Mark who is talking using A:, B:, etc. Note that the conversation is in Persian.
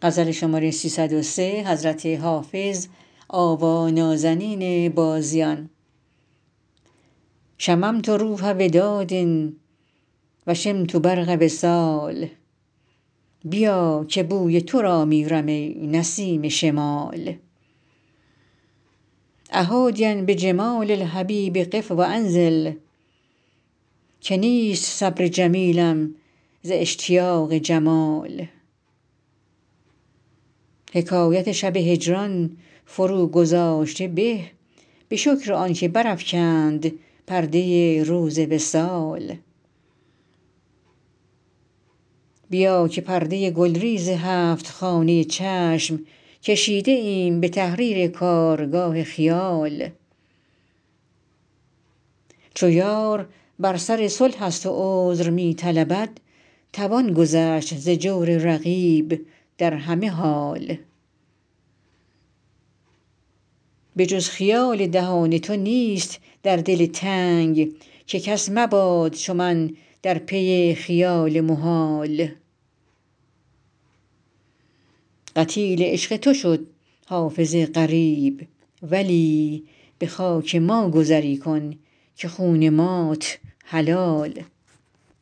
A: شممت روح وداد و شمت برق وصال بیا که بوی تو را می رم ای نسیم شمال أحادیا بجمال الحبیب قف و انزل که نیست صبر جمیلم ز اشتیاق جمال حکایت شب هجران فروگذاشته به به شکر آن که برافکند پرده روز وصال بیا که پرده گلریز هفت خانه چشم کشیده ایم به تحریر کارگاه خیال چو یار بر سر صلح است و عذر می طلبد توان گذشت ز جور رقیب در همه حال به جز خیال دهان تو نیست در دل تنگ که کس مباد چو من در پی خیال محال قتیل عشق تو شد حافظ غریب ولی به خاک ما گذری کن که خون مات حلال